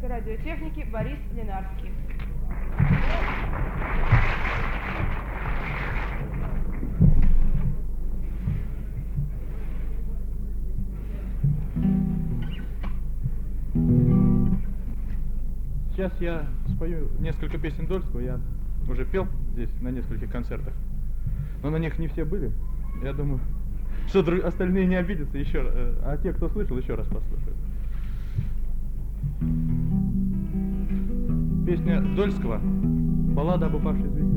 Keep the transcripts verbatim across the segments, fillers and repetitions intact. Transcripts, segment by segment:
электрика радиотехники Борис Ленарский. Сейчас я спою несколько песен Дольского, я уже пел здесь на нескольких концертах, но на них не все были. Я думаю, что друг... остальные не обидятся еще, а те, кто слышал, еще раз послушают. Песня Дольского «Баллада об упавшей звезде».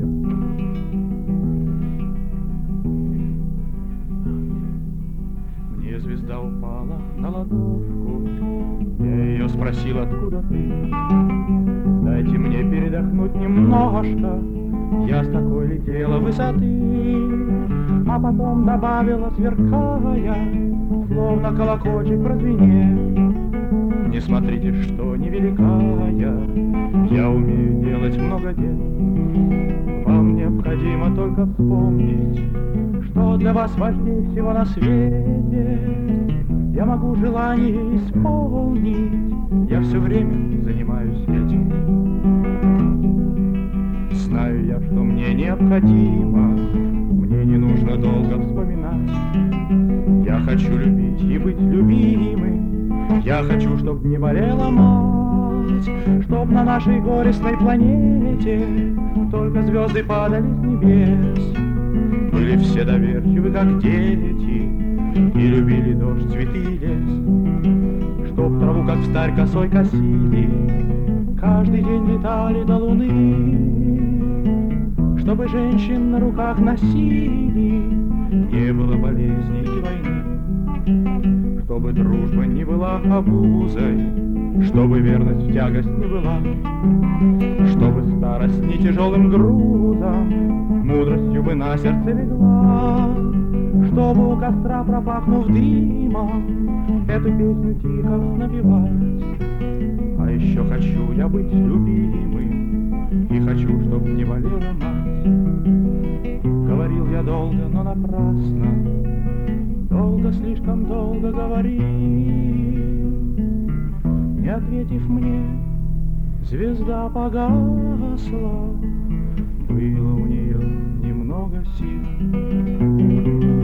Мне звезда упала на ладошку, я ее спросил, откуда ты? Дайте мне передохнуть немножко, я с такой летела высоты. А потом добавила, сверкая, словно колокольчик прозвенел: не смотрите, что невеликая, я умею делать много дел. Вам необходимо только вспомнить, что для вас важнее всего на свете. Я могу желание исполнить, я все время занимаюсь этим. Знаю я, что мне необходимо, мне не нужно долго вспоминать. Я хочу любить и быть любимым, я хочу, чтоб не болела мать, чтоб на нашей горестной планете только звезды падали с небес. Были все доверчивы, как дети, и любили дождь, цветы и лес. Чтоб траву, как встарь, косой косили, каждый день летали до луны. Чтобы женщин на руках носили, не было болезней и войны. Чтобы дружба не была обузой, чтобы верность в тягость не была, чтобы старость не тяжелым грузом, мудростью бы на сердце легла. Чтобы у костра, пропахнув дымом, эту песню тихо напевать. А еще хочу я быть любимым, и хочу, чтоб не болела мать. Говорил я долго, но напрасно, долго, слишком долго говорил. Не ответив мне, звезда погасла, было у нее немного сил.